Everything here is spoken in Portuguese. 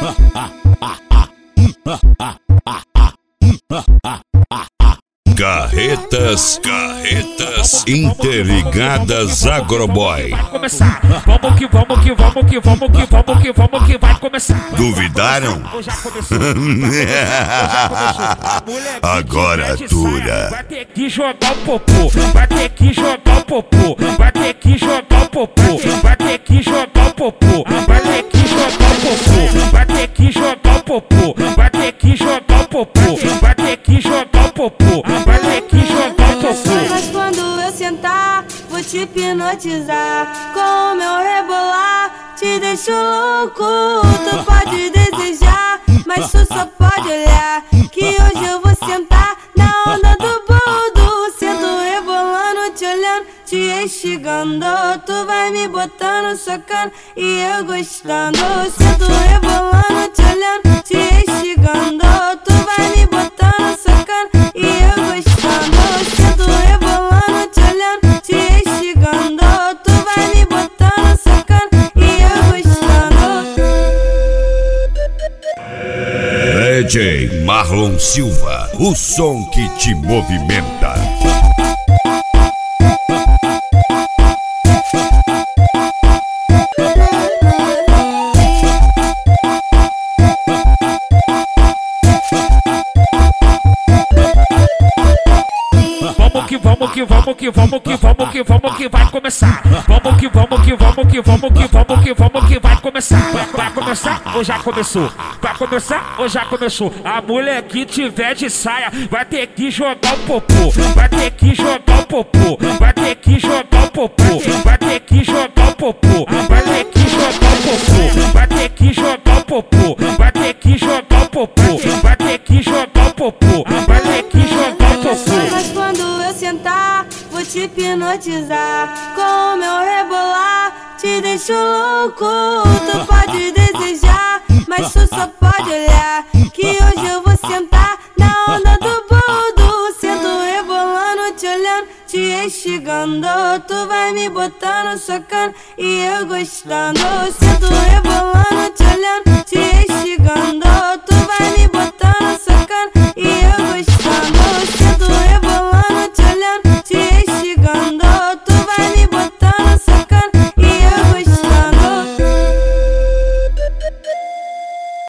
Carretas Interligadas Agroboy. Vai começar. Vamos que vai começar. Duvidaram? Já começou. Agora dura. Vai ter que jogar o popô. Vai ter que jogar o popô. Vai ter que jogar o popô. Vai ter que jogar o popô. Vai ter que jogar o popô. Vai ter que jogar o popô. Vai ter que jogar o popô. Vai ter que jogar o popô. Vai ter que jogar o popô. Mas quando eu sentar, vou te hipnotizar. Com o meu rebolar, te deixo louco. Tu pode desejar, mas tu só pode olhar. Que hoje eu vou sentar na onda do boldo. Sento rebolando, te olhando, te instigando. Tu vai me botando, socando e eu gostando. Sento rebolando, te olhando, te instigando. Tu vai me botando, socando e eu gostando. Sento rebolando, te olhando, te instigando. Tu vai me botando, socando e eu gostando. DJ Marlon Silva, o som que te movimenta. Vamos que vai começar. Vamos que vai começar. Vai começar ou já começou? Vai começar ou já começou? A mulher que tiver de saia vai ter que jogar o popô. Vai ter que jogar o popô. Vai ter que jogar o popô. Vai ter que jogar o popô. Vai ter que jogar o popô. Vai ter que jogar o popô. Vai ter que jogar o popô. Vai ter que jogar o popô. Vai ter que jogar o popô. Mas quando eu sentar, vou te hipnotizar. Com o meu rebolar, te deixo louco. Tu pode desejar, mas tu só pode olhar. Que hoje eu vou sentar na onda do boldo. Sento rebolando, te olhando, te instigando. Tu vai me botando, socando e eu gostando. Sento rebolando, te olhando, te instigando. Tu vai me botando, socando e